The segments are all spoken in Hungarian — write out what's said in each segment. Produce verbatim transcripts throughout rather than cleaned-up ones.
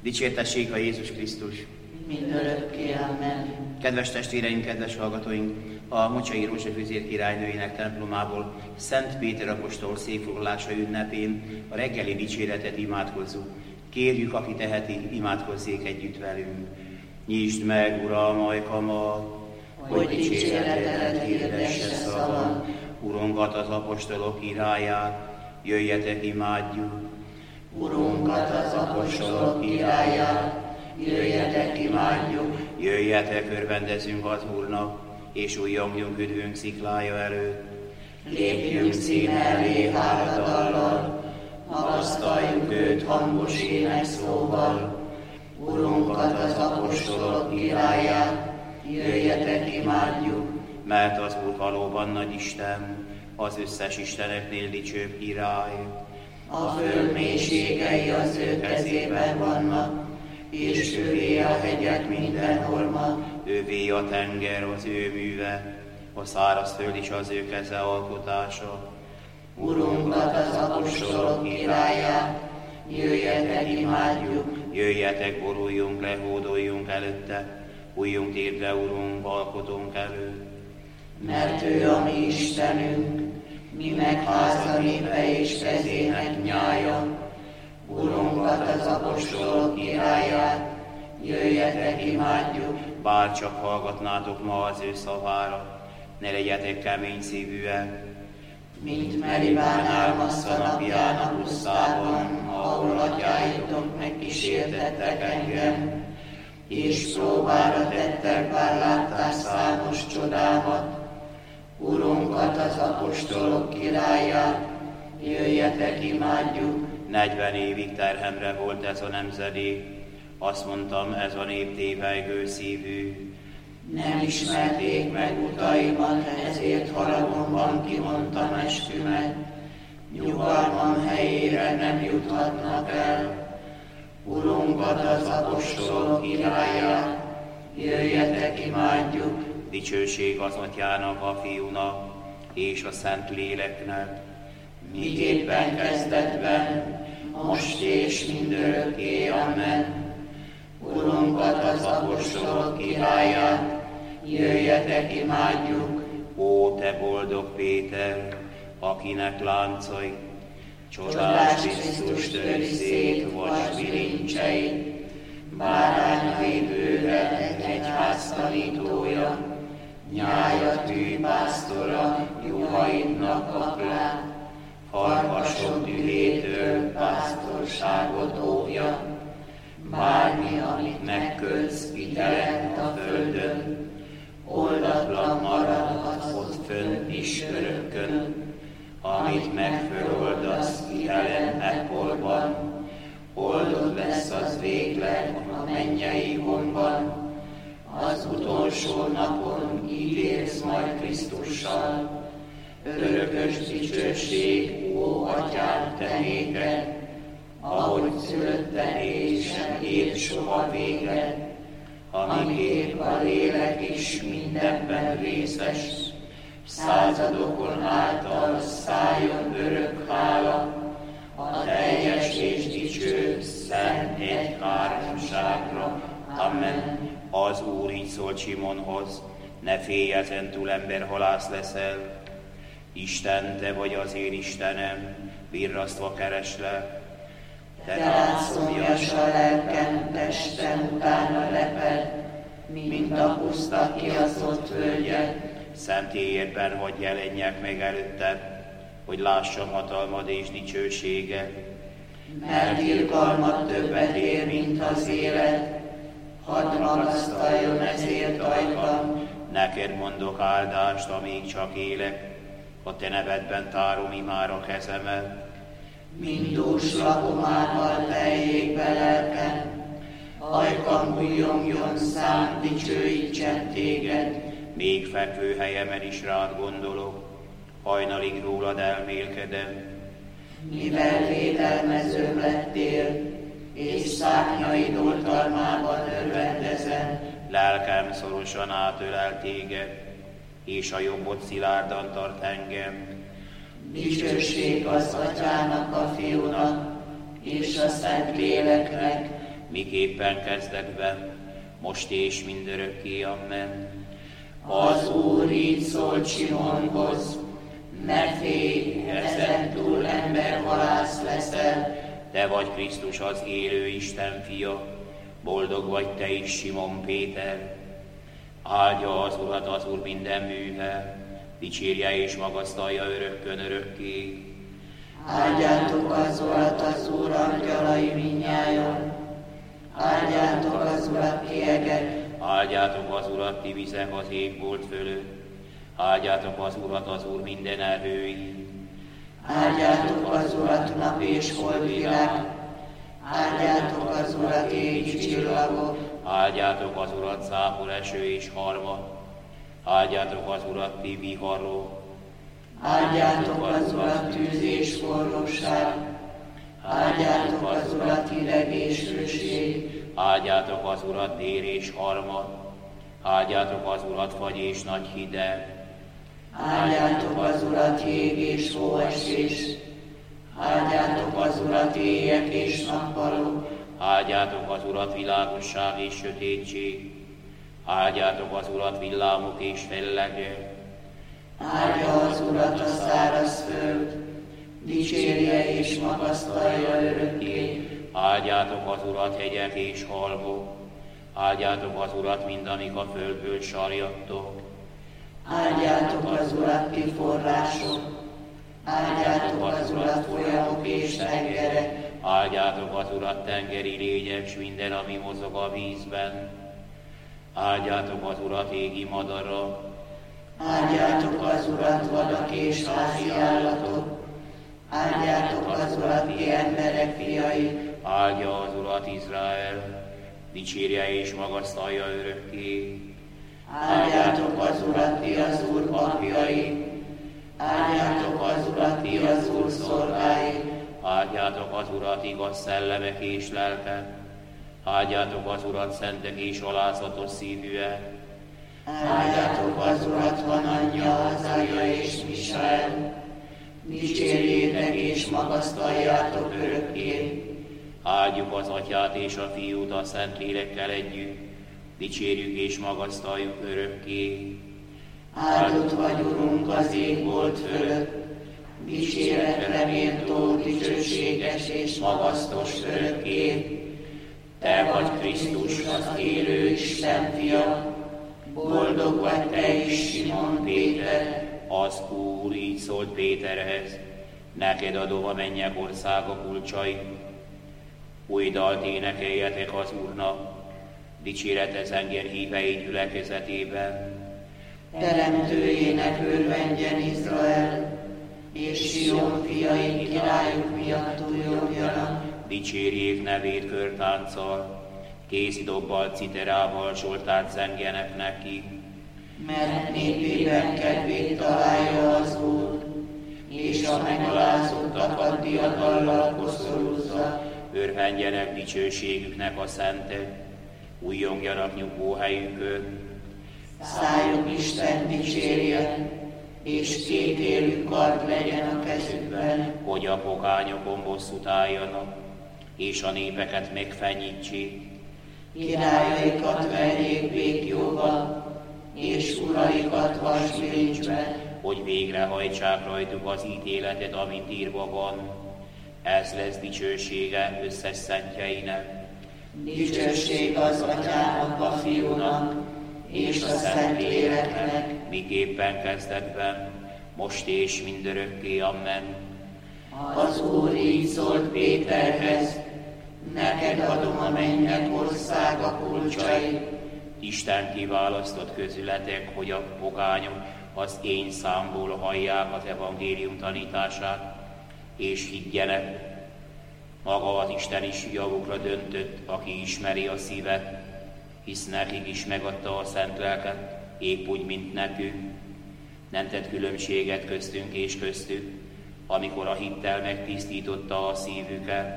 Dicsértessék a Jézus Krisztus! Mindörökké, amen. Kedves testvéreink, kedves hallgatóink! A Mocsai Rózsafűzér királynőinek templomából Szent Péter apostol székfoglalása ünnepén a reggeli dicséretet imádkozzuk. Kérjük, aki teheti, imádkozzék együtt velünk. Nyisd meg, Uram, ajkamat, hogy dicséretedet hirdesse szavam. Urunkat, az apostolok királyát, jöjjetek, imádjuk. Urunkat, az apostolok királyát, jöjjetek, imádjuk. Jöjjetek, örvendezünk az Úrnak, és újjongjunk üdvünk sziklája előtt. Lépjünk színe elé háladallal, magasztaljuk őt hangos énekszóval. Urunkat, az apostolok királyát, jöjjetek, imádjuk. Mert az Úr valóban nagy Isten, az összes isteneknél dicsőbb király. A föld mélységei az ő kezében vannak, és ővé a hegyek minden horma. Ővé a tenger, az ő műve, a szárazföld is az ő keze alkotása. Urunkat, az apostolok királyát, jöjjetek, imádjuk. Jöjjetek, boruljunk le, hódoljunk előtte, újjunk térdre, Urunk, alkotónk előtt. Mert ő a mi Istenünk, mi meg háza népe és kezének nyája. Urunkat, az apostolok királyát, jöjjetek, imádjuk. Bár csak hallgatnátok ma az ő szavára, ne legyetek kemény szívűek. Mint Meribán Álmassza napján a pusztában, ahol atyáitok megkísértettek engem, és próbára tettek, bár látták számos csodámat. Urunkat, az apostolok királyát, jöjjetek, imádjuk. Negyven évig terhemre volt ez a nemzedék, azt mondtam, ez a nép tévejgő szívű. Nem ismerték meg utaimat, ezért haragomban kimondtam eskümet. Nyugalmam helyére nem juthatnak el. Urunkat, az apostolok királyát, jöjjetek, imádjuk. Dicsőség az Atyának, a Fiúnak és a Szent Léleknek, miképpen kezdetben, most és mindörökké, amen. Urunkat, az apostolok királyát, jöjjetek, imádjuk. Ó, te boldog Péter, akinek láncai, csodás Krisztus töri szét vas bilincseit, bárányai bőre egyház tanítója, nyája tűpásztora, juhaidnak kaplán, farkasok dühétől pásztorságot óvja. Bármi, amit megkötsz, kitelent a földön, oldatlan maradhatsz ott fönt is örökkön. Amit megföloldasz, kitelent ekkorban, oldott lesz az végleg a mennyei honban. Az utolsó napon ítélsz majd Krisztussal. Örökös dicsőség, ó Atyám, te néked, ahogy szülöttenél sem ért soha véged, amiképp a lélek is mindenben részes, századokon által szálljon örök hála, a teljes és dicső szent egyháromságra. Amen. Az Úr így szólt Simonhoz, ne félj, ezentúl emberhalász leszel. Isten, te vagy az én Istenem, virrasztva kereslek. Te látszomjas a lelkem, testem utána leped, mint a puszta kiaszott völgyek. Szentélyedben hadd jelenjek meg előtted, hogy lássam hatalmad és dicsőséget. Mert irgalmat többet ér, mint az élet, hadd magasztaljon ezért ajkam. Neked mondok áldást, amíg csak élek, a te nevedben tárom imár a kezemet. Mindús lakomámmal teljék be lelkem, ajkam újjongjon szám, dicsőítsen téged. Még fekvő helyemen is rád gondolok, hajnalig rólad elmélkedem. Mivel védelmezőm lettél, és szárnyaid oltalmában örvendezem, lelkem szorosan átölel téged, és a jobbod szilárdan tart engem. Dicsőség az Atyának, a Fiúnak, és a Szent Léleknek, miképpen kezdetben, most és mindörökké. Amen. Az Úr így szólt Simonhoz, ne félj, ezentúl emberhalász leszel. Te vagy Krisztus, az élő Isten fia, boldog vagy te is, Simon Péter. Áldja az Urat az Úr minden műve, dicsérje és magasztalja örökkön örökké. Áldjátok az Urat az Úr angyalai mindnyájan, áldjátok az Urat ti egek, áldjátok az Urat ti vizek az égbolt fölött, áldjátok az Urat az Úr minden erői. Áldjátok az Urat nap és holdvilág, áldjátok az Urat égi csillagok, áldjátok az Urat zápor eső és harmat, áldjátok az Urat ti viharok, áldjátok az Urat tűz és forróság, áldjátok az Urat hideg és hőség, áldjátok az Urat dél és harmat, áldjátok az Urat fagy és nagy hideg, áldjátok az Urat jég és hóesés, áldjátok az Urat éjek és nappalok, áldjátok az Urat világosság és sötétség, áldjátok az Urat villámok és fellegek, áldja az Urat a száraz föld, dicsérje és magasztalja örökké. Áldjátok az Urat hegyek és halmok, áldjátok az Urat mind, amik a földből sarjadtok. Áldjátok az Urat ti források, áldjátok az Urat folyamok és tengerek, áldjátok az Urat tengeri lények, s minden, ami mozog a vízben. Áldjátok az Urat égi madara, áldjátok az Urat vadak és házi állatok, áldjátok az Urat ti emberek fiai, áldja az Urat Izrael, dicsérje és magasztalja örökké. Áldjátok az Urat ti az Úr papjai, áldjátok az Urat ti az Úr szolgái, áldjátok az Urat igaz szellemek és lelkek, áldjátok az Urat szentek és alázatos szívűek, áldjátok az Urat Hananja, Azaria és Misael, dicsérjétek és magasztaljátok örökké. Áldjuk az Atyát és a Fiút a Szentlélekkel együtt, dicsérjük és magasztaljuk örökké. Áldott vagy, Urunk, az égbolt fölött, dicséretre méltó, dicsőséges és magasztos örökké. Te vagy Krisztus, az élő Isten fia, boldog vagy te is, Simon Péter. Az Úr így szólt Péterhez, neked adom a mennyek országa kulcsait. Új dalt énekeljetek az Úrnak, dicséretes engem hívei gyülekezetében. Teremtőjének örvendjen Izrael, és Sion fiai királyuk miatt újjongjanak. Dicsérjék nevét körtánccal, kézidobbal, citerával, zsoltárt zengjenek neki. Mert népében kedvét találja az Úr, és a megalázottakat diadallal koszorúzza. Örvendjenek dicsőségüknek a szentek, újjongjanak nyugvóhelyükön. Szájuk Isten dicsérje, és két élő kard legyen a kezükben, hogy a pogányokon bosszút álljanak, és a népeket megfenyítsék. Királyaikat verjék békjóba, és uraikat vasbilincsbe, hogy végrehajtsák rajtuk az ítéletet, amint írva van. Ez lesz dicsősége összes szentjeinek. Dicsőség az Atyának, a Fiúnak, és a Szentléleknek, miképpen kezdetben, most és mindörökké. Amen. Az Úr így szólt Péterhez, neked adom a mennyek országa kulcsait. Isten kiválasztott közületek, hogy a pogányok az én számból hallják az evangélium tanítását, és higgyenek. Maga az Isten is javukra döntött, aki ismeri a szívet, hisz nekik is megadta a szent lelket, épp úgy, mint nekünk. Nem tett különbséget köztünk és köztük, amikor a hittel megtisztította a szívüket.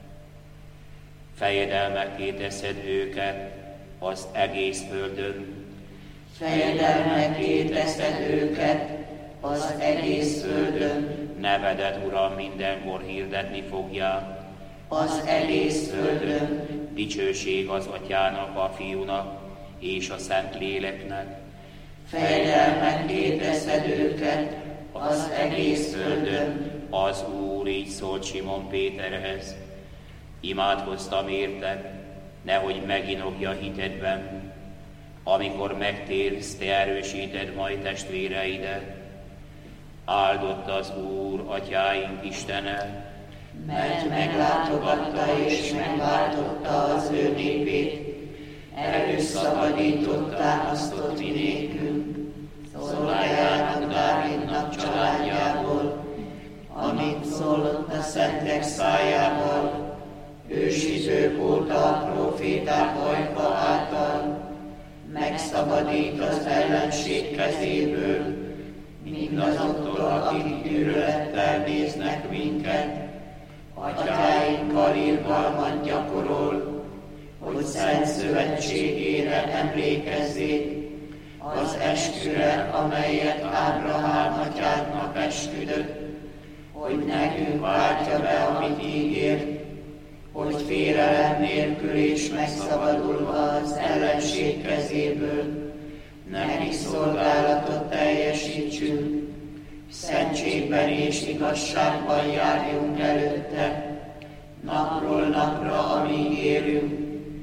Fejedelmekké teszed őket az egész földön. Fejedelmekké teszed őket az egész földön. Nevedet, Uram, mindenkor hirdetni fogják. Az egész földön. dicsőség az Atyának, a Fiúnak és a Szent Léleknek. Fejedelmet létezted őket az egész földön. Az Úr így szólt Simon Péterhez: imádkoztam érted, nehogy meginogja hitedben. Amikor megtérsz, te erősíted majd testvéreidet. Áldott az Úr, Atyáink Istene, mert meglátogatta és megváltotta az ő népét, előszabadítottá azt ott mi nékünk, szolgájának Dávidnak családjából, amit szólott a szentek szájából, ősidők óta a próféták ajka által, megszabadít az ellenség kezéből, mindazoktól, akik gyűlölettel néznek minket, atyáinkkal irgalmat gyakorol, hogy szent szövetségére emlékezzék, az esküre, amelyet Ábrahám atyánknak esküdött, hogy nekünk váltja be, amit ígért, hogy félelem nélkül és megszabadulva az ellenség kezéből, neki szolgálatot teljesítsünk, szentségben és igazságban járjunk előtte, napról napra, amíg élünk,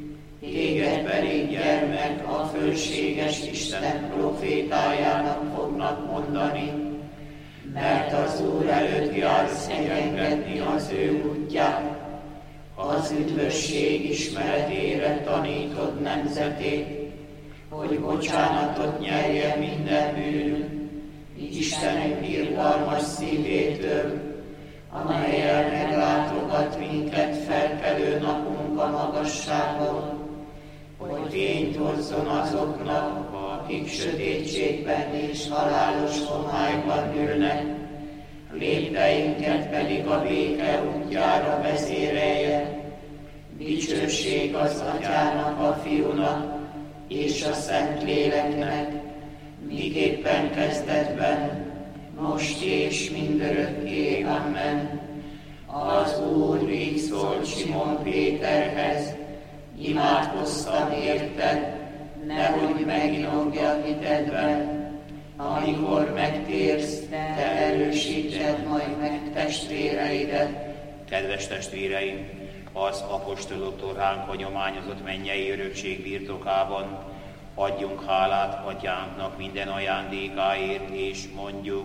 téged pedig gyermek a fölséges Isten profétájának fognak mondani, mert az Úr előtt jársz egyengetni az ő útját, az üdvösség ismeretére tanítod nemzetét, hogy bocsánatot nyerje minden bűnünk, Istenünk irgalmas szívétől, amellyel meglátogat minket felkelő napunk a magasságon, hogy fényt hozzon azoknak, akik sötétségben és halálos homályban ülnek, lépteinket pedig a béke útjára vezérelje. Dicsőség az Atyának, a Fiúnak és a Szent Léleknek, miképpen kezdetben, most és mindörökké. Amen. Az Úr így szólt Simon Péterhez: imádkoztam érted, nehogy meginogja hitedben. Amikor megtérsz, te erősítsed majd meg testvéreidet. Kedves testvéreim, az apostoloktól ránk hagyományozott mennyei örökség birtokában adjunk hálát Atyánknak minden ajándékáért, és mondjuk: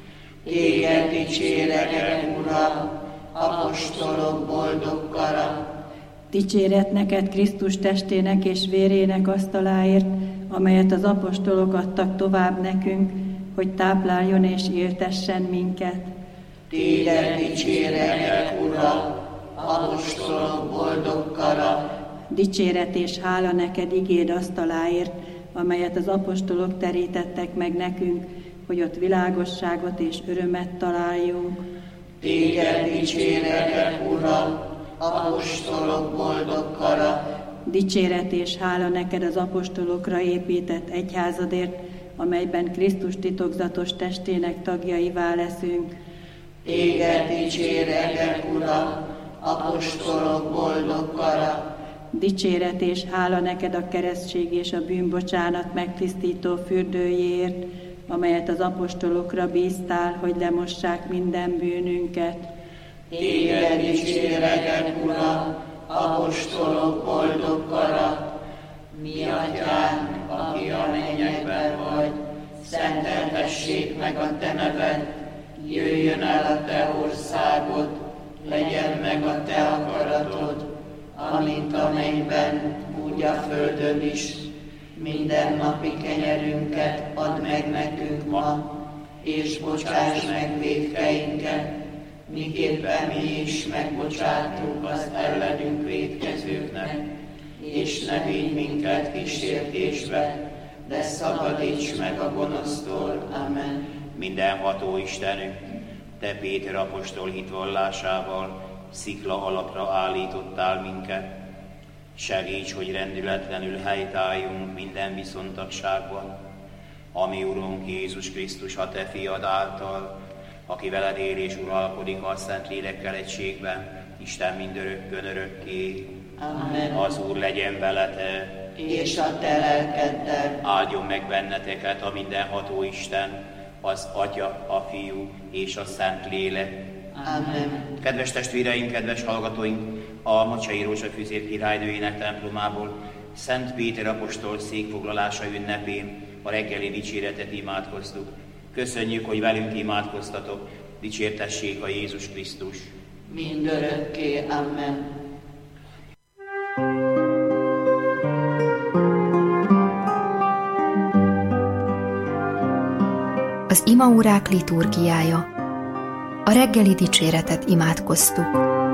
Téged dicsérek, Uram, apostolok boldog kara. Dicséret neked Krisztus testének és vérének asztaláért, amelyet az apostolok adtak tovább nekünk, hogy tápláljon és éltessen minket. Téged dicsérek, Uram, apostolok boldog kara. Dicséret és hála neked igéd asztaláért, amelyet az apostolok terítettek meg nekünk, hogy ott világosságot és örömet találjunk. Téged dicsérek, Uram, apostolok boldog kara. Dicséret és hála neked az apostolokra épített egyházadért, amelyben Krisztus titokzatos testének tagjaivá leszünk. Téged dicsérek, Uram, apostolok boldog kara. Dicséret és hála neked a keresztség és a bűnbocsánat megtisztító fürdőjéért, amelyet az apostolokra bíztál, hogy lemossák minden bűnünket. Téged dicsérek, Uram, apostolok boldog kara. Mi Atyánk, aki a mennyekben vagy, szenteltessék meg a te neved, jöjjön el a te országod, legyen meg a te akaratod, amint a mennyben, úgy a földön is. Minden napi kenyerünket add meg nekünk ma, és bocsáss meg vétkeinket, miképpen mi is megbocsátunk az ellenünk vétkezőknek, és ne vigy minket kísértésbe, de szabadíts meg a gonosztól. Amen. Mindenható Istenünk, te Péter apostol hitvallásával szikla alapra állítottál minket. Segíts, hogy rendületlenül helytálljunk minden viszontagságban, ami Urunk Jézus Krisztus, a te fiad által, aki veled él és uralkodik a Szent Lélekkel egységben, Isten mindörökkön örökké. Amen. Az Úr legyen veletek, És a te lelkeddel. áldjon meg benneteket a mindenható Isten, az Atya, a Fiú és a Szent Lélek. Amen. Kedves testvéreink, kedves hallgatóink, a Mocsai Rózsa Füzér királynőjének templomából Szent Péter apostol székfoglalása ünnepén a reggeli dicséretet imádkoztuk. Köszönjük, hogy velünk imádkoztatok, dicsértessék a Jézus Krisztus. Mindörökké. Amen. Az imaórák liturgiája. A reggeli dicséretet imádkoztuk.